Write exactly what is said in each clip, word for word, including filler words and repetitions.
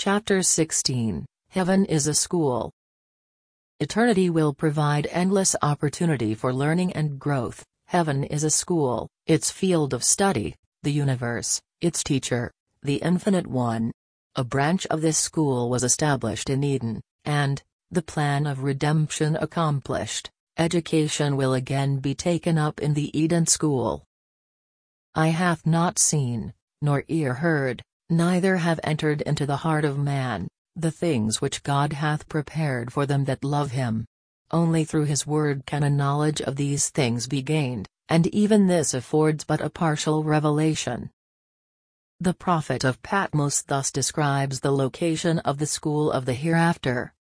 Chapter sixteen, Heaven is a School. Eternity will provide endless opportunity for learning and growth. Heaven is a school, its field of study, the universe, its teacher, the Infinite One. A branch of this school was established in Eden, and, the plan of redemption accomplished, education will again be taken up in the Eden school. Eye hath not seen, nor ear heard, neither have entered into the heart of man, the things which God hath prepared for them that love him. Only through his word can a knowledge of these things be gained, and even this affords but a partial revelation. The prophet of Patmos thus describes the location of the school of the hereafter.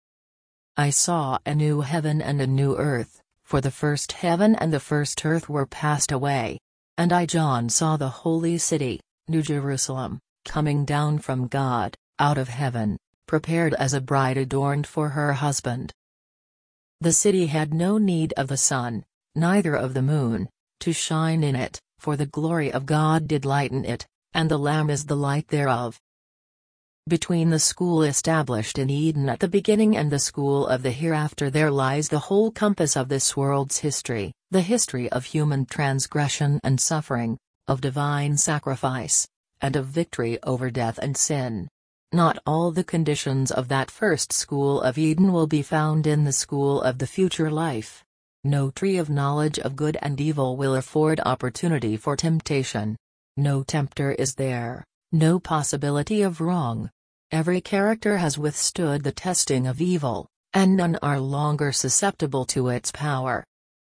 I saw a new heaven and a new earth, for the first heaven and the first earth were passed away. And I John saw the holy city, New Jerusalem, coming down from God, out of heaven, prepared as a bride adorned for her husband. The city had no need of the sun, neither of the moon, to shine in it, for the glory of God did lighten it, and the Lamb is the light thereof. Between the school established in Eden at the beginning and the school of the hereafter there lies the whole compass of this world's history, the history of human transgression and suffering, of divine sacrifice, and of victory over death and sin. Not all the conditions of that first school of Eden will be found in the school of the future life. No tree of knowledge of good and evil will afford opportunity for temptation. No tempter is there, no possibility of wrong. Every character has withstood the testing of evil, and none are longer susceptible to its power.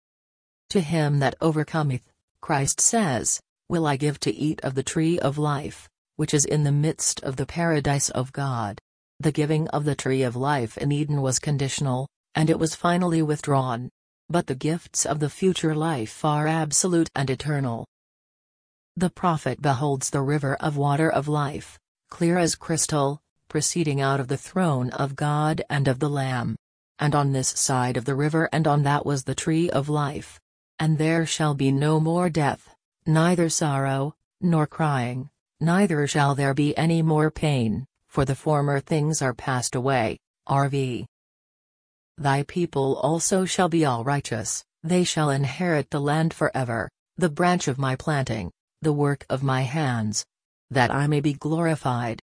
To him that overcometh, Christ says, will I give to eat of the tree of life, which is in the midst of the paradise of God. The giving of the tree of life in Eden was conditional, and it was finally withdrawn. But the gifts of the future life are absolute and eternal. The prophet beholds the river of water of life, clear as crystal, proceeding out of the throne of God and of the Lamb. And on this side of the river and on that was the tree of life. And there shall be no more death, neither sorrow, nor crying, neither shall there be any more pain, for the former things are passed away. R V Thy people also shall be all righteous, they shall inherit the land forever, the branch of my planting, the work of my hands, that I may be glorified.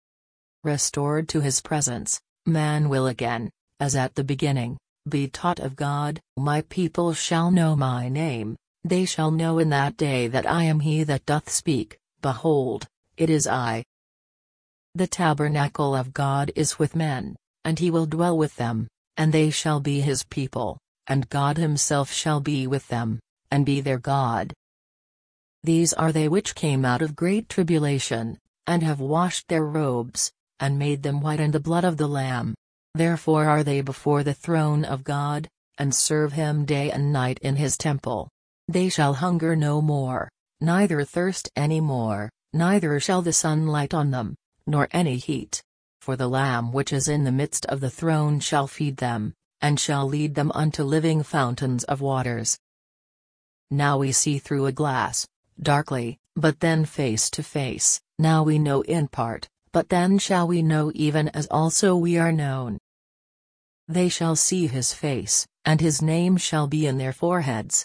Restored to his presence, man will again, as at the beginning, be taught of God. My people shall know my name, they shall know in that day that I am he that doth speak, behold, it is I. The tabernacle of God is with men, and he will dwell with them, and they shall be his people, and God himself shall be with them, and be their God. These are they which came out of great tribulation, and have washed their robes, and made them white in the blood of the Lamb. Therefore are they before the throne of God, and serve him day and night in his temple. They shall hunger no more, neither thirst any more, neither shall the sun light on them, nor any heat. For the Lamb which is in the midst of the throne shall feed them, and shall lead them unto living fountains of waters. Now we see through a glass, darkly, but then face to face. Now we know in part, but then shall we know even as also we are known. They shall see his face, and his name shall be in their foreheads.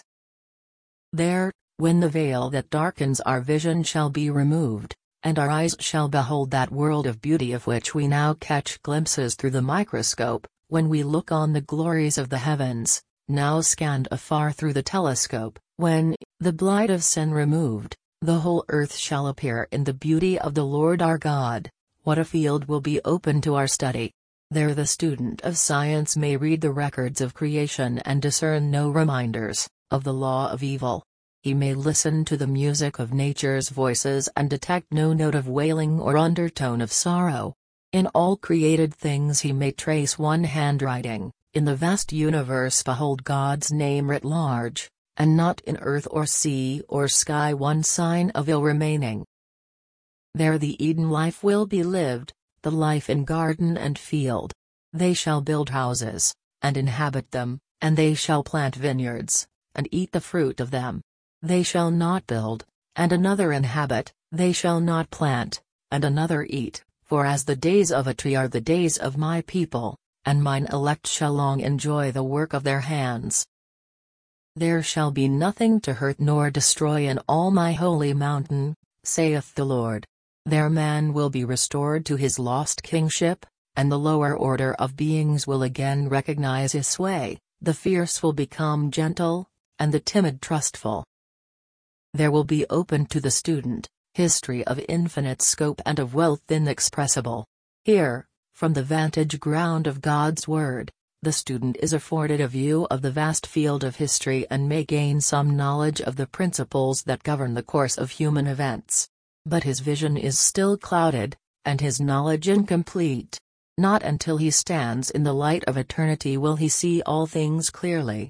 There, when the veil that darkens our vision shall be removed, and our eyes shall behold that world of beauty of which we now catch glimpses through the microscope, when we look on the glories of the heavens, now scanned afar through the telescope, when, the blight of sin removed, the whole earth shall appear in the beauty of the Lord our God, what a field will be open to our study. There the student of science may read the records of creation and discern no reminders of the law of evil. He may listen to the music of nature's voices and detect no note of wailing or undertone of sorrow. In all created things he may trace one handwriting, in the vast universe behold God's name writ large, and not in earth or sea or sky one sign of ill remaining. There the Eden life will be lived, the life in garden and field. They shall build houses, and inhabit them, and they shall plant vineyards, and eat the fruit of them. They shall not build, and another inhabit, they shall not plant, and another eat, For as the days of a tree are the days of my people, and mine elect shall long enjoy the work of their hands. There shall be nothing to hurt nor destroy in all my holy mountain, saith the Lord. There man will be restored to his lost kingship, and the lower order of beings will again recognize his sway, the fierce will become gentle, and the timid trustful. There will be opened to the student, history of infinite scope and of wealth inexpressible. Here, from the vantage ground of God's Word, the student is afforded a view of the vast field of history and may gain some knowledge of the principles that govern the course of human events. But his vision is still clouded, and his knowledge incomplete. Not until he stands in the light of eternity will he see all things clearly.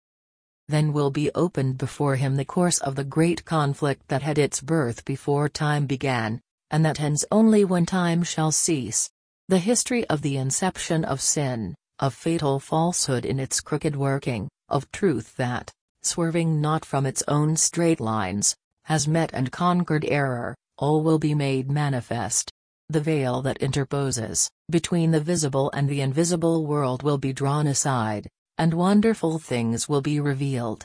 Then will be opened before him the course of the great conflict that had its birth before time began, and that ends only when time shall cease. The history of the inception of sin, of fatal falsehood in its crooked working, of truth that, swerving not from its own straight lines, has met and conquered error, all will be made manifest. The veil that interposes between the visible and the invisible world will be drawn aside, and wonderful things will be revealed.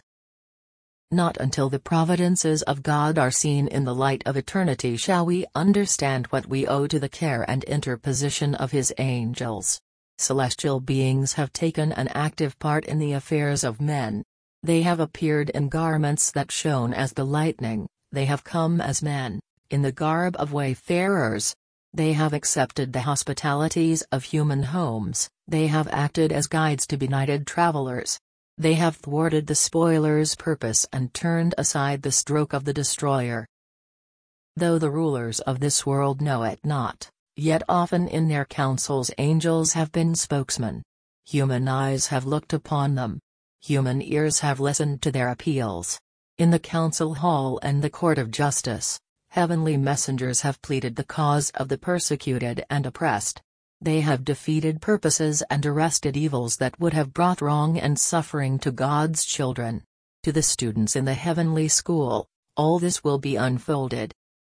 Not until the providences of God are seen in the light of eternity shall we understand what we owe to the care and interposition of His angels. Celestial beings have taken an active part in the affairs of men. They have appeared in garments that shone as the lightning, they have come as men, in the garb of wayfarers. They have accepted the hospitalities of human homes, they have acted as guides to benighted travelers. They have thwarted the spoiler's purpose and turned aside the stroke of the destroyer. Though the rulers of this world know it not, yet often in their councils angels have been spokesmen. Human eyes have looked upon them. Human ears have listened to their appeals. In the council hall and the court of justice, heavenly messengers have pleaded the cause of the persecuted and oppressed. They have defeated purposes and arrested evils that would have brought wrong and suffering to God's children. To the students in the heavenly school, all this will be unfolded.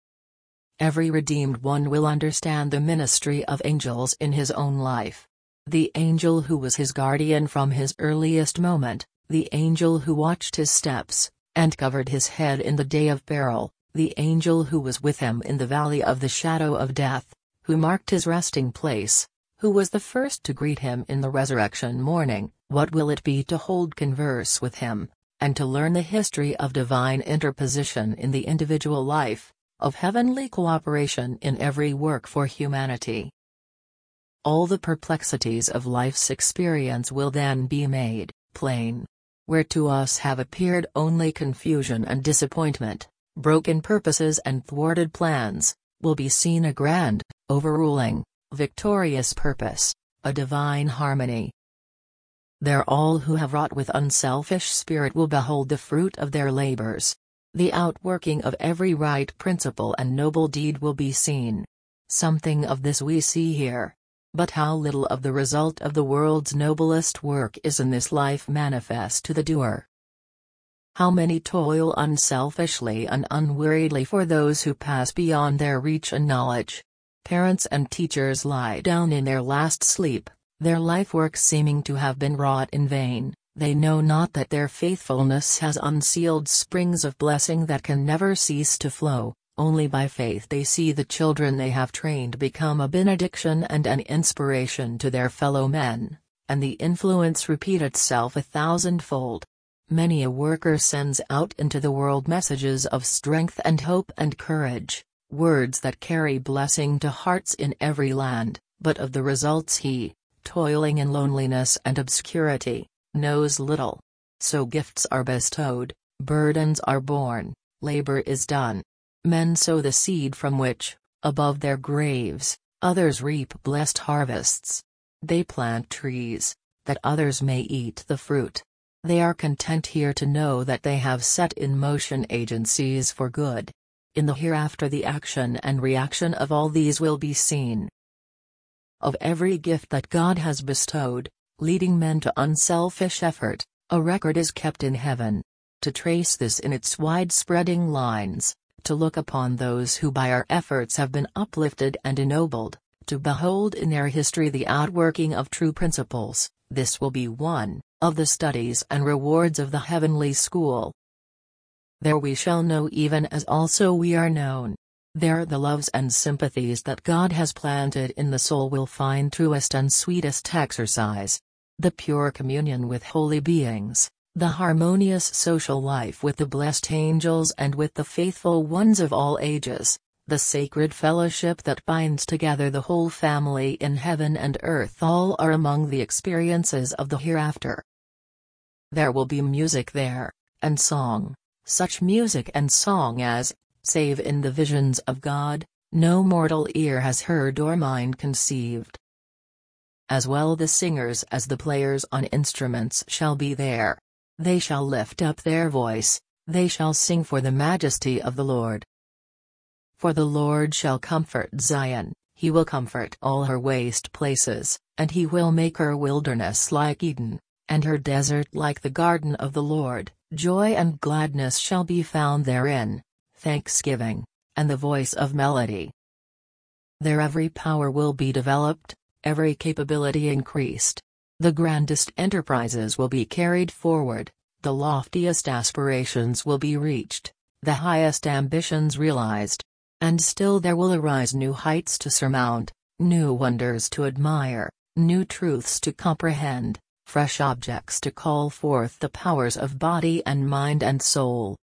Every redeemed one will understand the ministry of angels in his own life. The angel who was his guardian from his earliest moment, the angel who watched his steps, and covered his head in the day of peril, the angel who was with him in the valley of the shadow of death, who marked his resting place, who was the first to greet him in the resurrection morning. What will it be to hold converse with him, and to learn the history of divine interposition in the individual life, of heavenly cooperation in every work for humanity? All the perplexities of life's experience will then be made plain. Where to us have appeared only confusion and disappointment, broken purposes and thwarted plans, will be seen a grand, overruling, victorious purpose, a divine harmony. There all who have wrought with unselfish spirit will behold the fruit of their labors. The outworking of every right principle and noble deed will be seen. Something of this we see here. But how little of the result of the world's noblest work is in this life manifest to the doer. How many toil unselfishly and unweariedly for those who pass beyond their reach and knowledge. Parents and teachers lie down in their last sleep, their life work seeming to have been wrought in vain. They know not that their faithfulness has unsealed springs of blessing that can never cease to flow. Only by faith they see the children they have trained become a benediction and an inspiration to their fellow men, and the influence repeat itself a thousandfold. Many a worker sends out into the world messages of strength and hope and courage, words that carry blessing to hearts in every land, but of the results he, toiling in loneliness and obscurity, knows little. So gifts are bestowed, burdens are borne, labor is done. Men sow the seed from which, above their graves, others reap blessed harvests. They plant trees, that others may eat the fruit. They are content here to know that they have set in motion agencies for good. In the hereafter the action and reaction of all these will be seen. Of every gift that God has bestowed, leading men to unselfish effort, a record is kept in heaven. To trace this in its wide-spreading lines, to look upon those who by our efforts have been uplifted and ennobled, to behold in their history the outworking of true principles. This will be one of the studies and rewards of the heavenly school. There we shall know even as also we are known. There the loves and sympathies that God has planted in the soul will find truest and sweetest exercise. The pure communion with holy beings, the harmonious social life with the blessed angels and with the faithful ones of all ages, the sacred fellowship that binds together the whole family in heaven and earth, all are among the experiences of the hereafter. There will be music there, and song, such music and song as, save in the visions of God, no mortal ear has heard or mind conceived. As well the singers as the players on instruments shall be there. They shall lift up their voice, they shall sing for the majesty of the Lord. For the Lord shall comfort Zion, he will comfort all her waste places, and he will make her wilderness like Eden, and her desert like the garden of the Lord. Joy and gladness shall be found therein, thanksgiving, and the voice of melody. There every power will be developed, every capability increased. The grandest enterprises will be carried forward, the loftiest aspirations will be reached, the highest ambitions realized. And still there will arise new heights to surmount, new wonders to admire, new truths to comprehend, fresh objects to call forth the powers of body and mind and soul.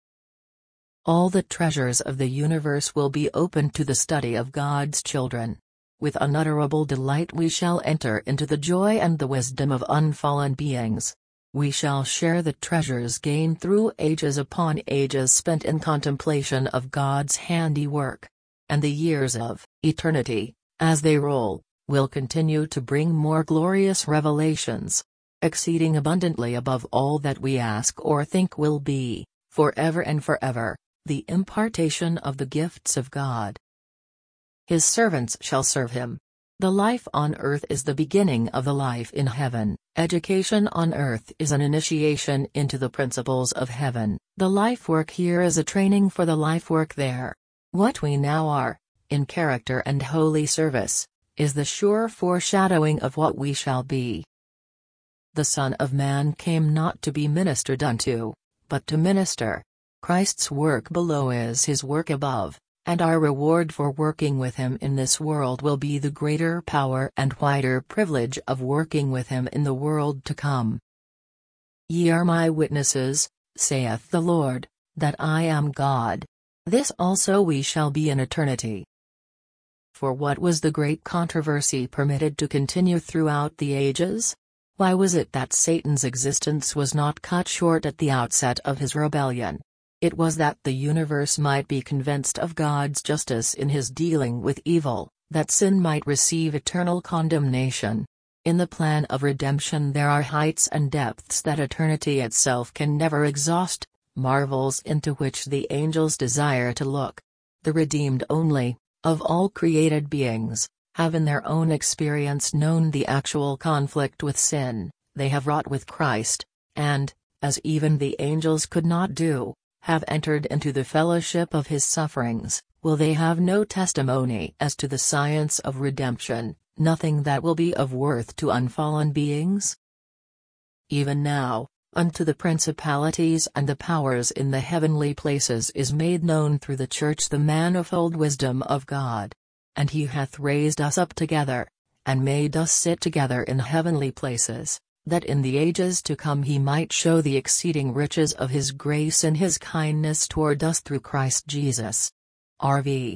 All the treasures of the universe will be opened to the study of God's children. With unutterable delight we shall enter into the joy and the wisdom of unfallen beings. We shall share the treasures gained through ages upon ages spent in contemplation of God's handiwork. And the years of eternity, as they roll, will continue to bring more glorious revelations. Exceeding abundantly above all that we ask or think will be, forever and forever, the impartation of the gifts of God. His servants shall serve him. The life on earth is the beginning of the life in heaven. Education on earth is an initiation into the principles of heaven. The life work here is a training for the life work there. What we now are, in character and holy service, is the sure foreshadowing of what we shall be. The Son of Man came not to be ministered unto, but to minister. Christ's work below is his work above, and our reward for working with him in this world will be the greater power and wider privilege of working with him in the world to come. Ye are my witnesses, saith the Lord, that I am God. This also we shall be in eternity. For what was the great controversy permitted to continue throughout the ages? Why was it that Satan's existence was not cut short at the outset of his rebellion? It was that the universe might be convinced of God's justice in his dealing with evil, that sin might receive eternal condemnation. In the plan of redemption there are heights and depths that eternity itself can never exhaust, marvels into which the angels desire to look. The redeemed only, of all created beings, have in their own experience known the actual conflict with sin, they have wrought with Christ, and, as even the angels could not do, have entered into the fellowship of his sufferings. Will they have no testimony as to the science of redemption, nothing that will be of worth to unfallen beings? Even now, unto the principalities and the powers in the heavenly places is made known through the Church the manifold wisdom of God. And he hath raised us up together, and made us sit together in heavenly places, that in the ages to come he might show the exceeding riches of his grace and his kindness toward us through Christ Jesus. R V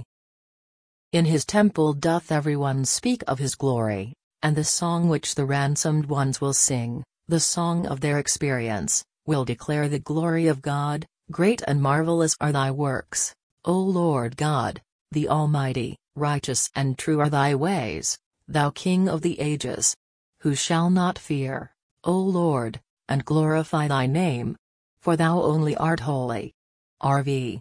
In his temple doth everyone speak of his glory, and the song which the ransomed ones will sing, the song of their experience, will declare the glory of God. Great and marvelous are thy works, O Lord God, the Almighty. Righteous and true are thy ways, thou King of the ages. Who shall not fear, O Lord, and glorify thy name? For thou only art holy. R V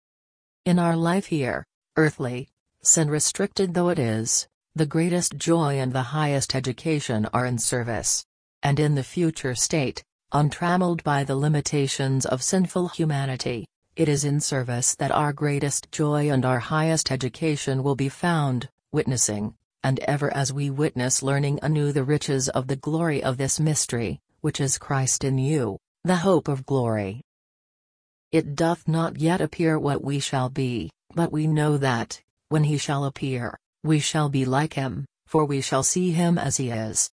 In our life here, earthly, sin-restricted though it is, the greatest joy and the highest education are in service. And in the future state, untrammeled by the limitations of sinful humanity, it is in service that our greatest joy and our highest education will be found, witnessing, and ever as we witness learning anew the riches of the glory of this mystery, which is Christ in you, the hope of glory. It doth not yet appear what we shall be, but we know that, when he shall appear, we shall be like him, for we shall see him as he is.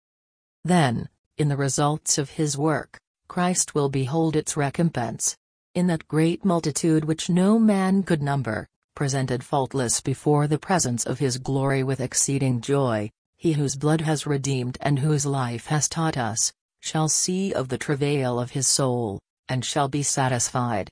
Then, in the results of his work, Christ will behold its recompense. In that great multitude which no man could number, presented faultless before the presence of his glory with exceeding joy, he whose blood has redeemed and whose life has taught us, shall see of the travail of his soul, and shall be satisfied.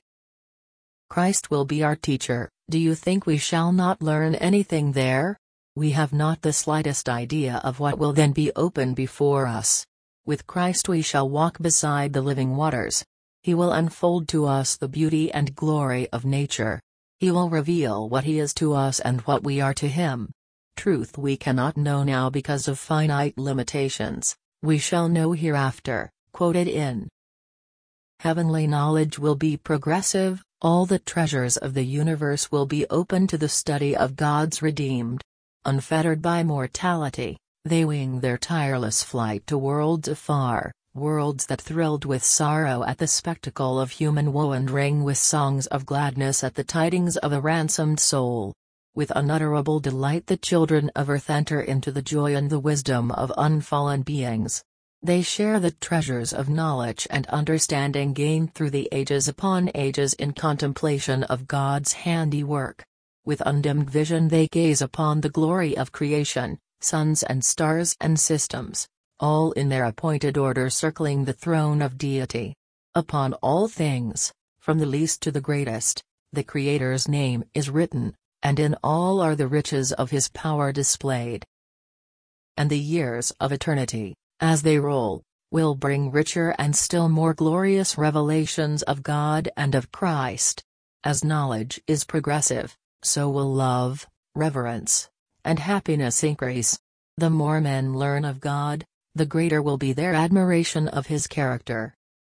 Christ will be our teacher. Do you think we shall not learn anything there? We have not the slightest idea of what will then be open before us. With Christ we shall walk beside the living waters. He will unfold to us the beauty and glory of nature. He will reveal what he is to us and what we are to him. Truth we cannot know now because of finite limitations, we shall know hereafter. Quoted in Heavenly knowledge will be progressive, all the treasures of the universe will be open to the study of God's redeemed. Unfettered by mortality, they wing their tireless flight to worlds afar, worlds that thrilled with sorrow at the spectacle of human woe and ring with songs of gladness at the tidings of a ransomed soul. With unutterable delight the children of earth enter into the joy and the wisdom of unfallen beings. They share the treasures of knowledge and understanding gained through the ages upon ages in contemplation of God's handiwork. With undimmed vision they gaze upon the glory of creation, suns and stars and systems, all in their appointed order circling the throne of deity. Upon all things, from the least to the greatest, the Creator's name is written, and in all are the riches of his power displayed. And the years of eternity, as they roll, will bring richer and still more glorious revelations of God and of Christ. As knowledge is progressive, so will love, reverence, and happiness increase. The more men learn of God, the greater will be their admiration of his character.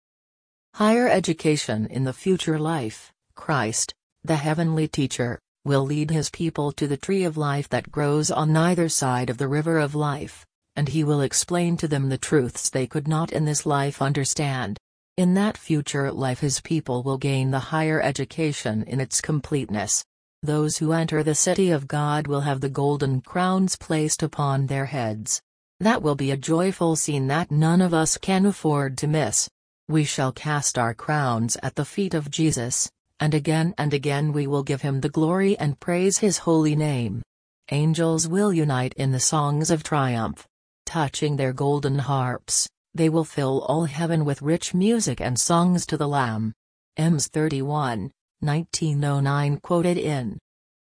Higher education in the future life. Christ, the heavenly teacher, will lead his people to the tree of life that grows on either side of the river of life, and he will explain to them the truths they could not in this life understand. In that future life his people will gain the higher education in its completeness. Those who enter the city of God will have the golden crowns placed upon their heads. That will be a joyful scene that none of us can afford to miss. We shall cast our crowns at the feet of Jesus, and again and again we will give him the glory and praise his holy name. Angels will unite in the songs of triumph. Touching their golden harps, they will fill all heaven with rich music and songs to the Lamb. Amos thirty-one, nineteen oh nine quoted in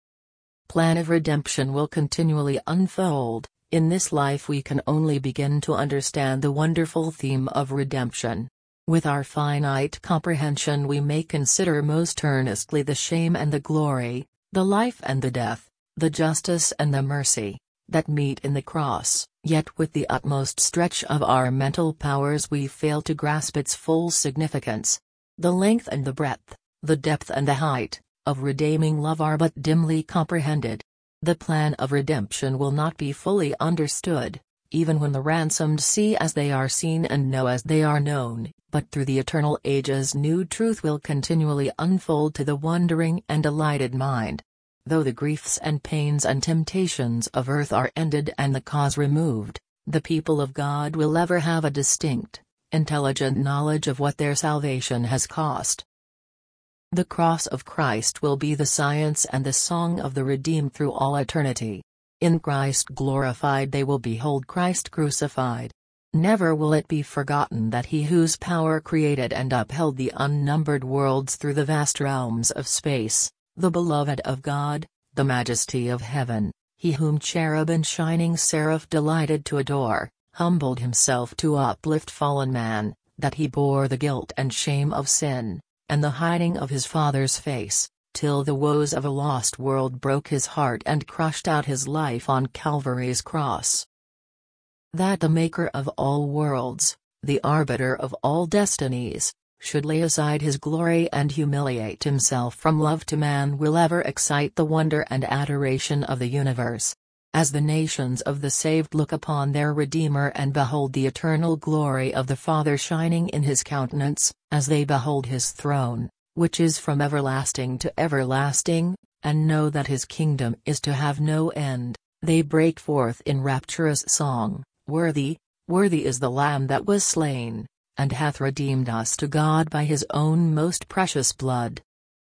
Plan of redemption will continually unfold. In this life we can only begin to understand the wonderful theme of redemption. With our finite comprehension we may consider most earnestly the shame and the glory, the life and the death, the justice and the mercy, that meet in the cross, yet with the utmost stretch of our mental powers we fail to grasp its full significance. The length and the breadth, the depth and the height, of redeeming love are but dimly comprehended. The plan of redemption will not be fully understood, even when the ransomed see as they are seen and know as they are known, but through the eternal ages new truth will continually unfold to the wondering and delighted mind. Though the griefs and pains and temptations of earth are ended and the cause removed, the people of God will ever have a distinct, intelligent knowledge of what their salvation has cost. The cross of Christ will be the science and the song of the redeemed through all eternity. In Christ glorified they will behold Christ crucified. Never will it be forgotten that he whose power created and upheld the unnumbered worlds through the vast realms of space, the beloved of God, the majesty of heaven, he whom cherub and shining seraph delighted to adore, humbled himself to uplift fallen man, that he bore the guilt and shame of sin, and the hiding of his Father's face, till the woes of a lost world broke his heart and crushed out his life on Calvary's cross. That the Maker of all worlds, the arbiter of all destinies, should lay aside his glory and humiliate himself from love to man will ever excite the wonder and adoration of the universe. As the nations of the saved look upon their Redeemer and behold the eternal glory of the Father shining in his countenance, as they behold his throne, which is from everlasting to everlasting, and know that his kingdom is to have no end, they break forth in rapturous song, Worthy, worthy is the Lamb that was slain, and hath redeemed us to God by his own most precious blood.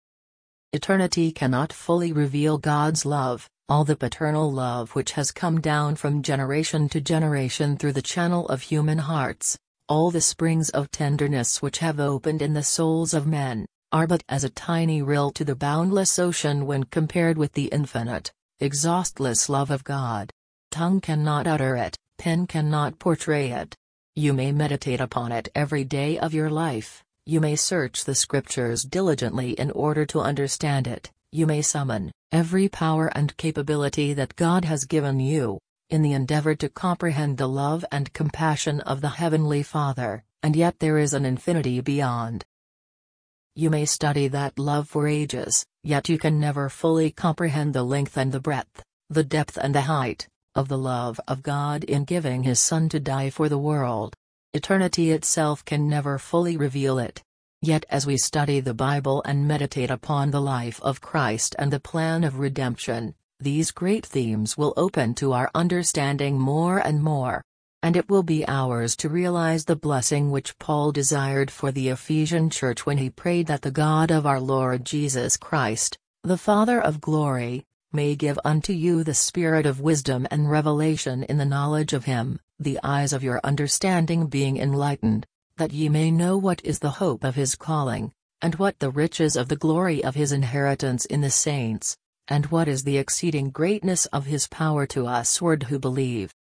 Eternity cannot fully reveal God's love, all the paternal love which has come down from generation to generation through the channel of human hearts, all the springs of tenderness which have opened in the souls of men, are but as a tiny rill to the boundless ocean when compared with the infinite, exhaustless love of God. Tongue cannot utter it, pen cannot portray it. You may meditate upon it every day of your life, you may search the scriptures diligently in order to understand it, you may summon every power and capability that God has given you, in the endeavor to comprehend the love and compassion of the Heavenly Father, and yet there is an infinity beyond. You may study that love for ages, yet you can never fully comprehend the length and the breadth, the depth and the height, of the love of God in giving His Son to die for the world. Eternity itself can never fully reveal it. Yet as we study the Bible and meditate upon the life of Christ and the plan of redemption, these great themes will open to our understanding more and more. And it will be ours to realize the blessing which Paul desired for the Ephesian church when he prayed that the God of our Lord Jesus Christ, the Father of glory, may give unto you the spirit of wisdom and revelation in the knowledge of him, the eyes of your understanding being enlightened, that ye may know what is the hope of his calling, and what the riches of the glory of his inheritance in the saints, and what is the exceeding greatness of his power to usward who believe,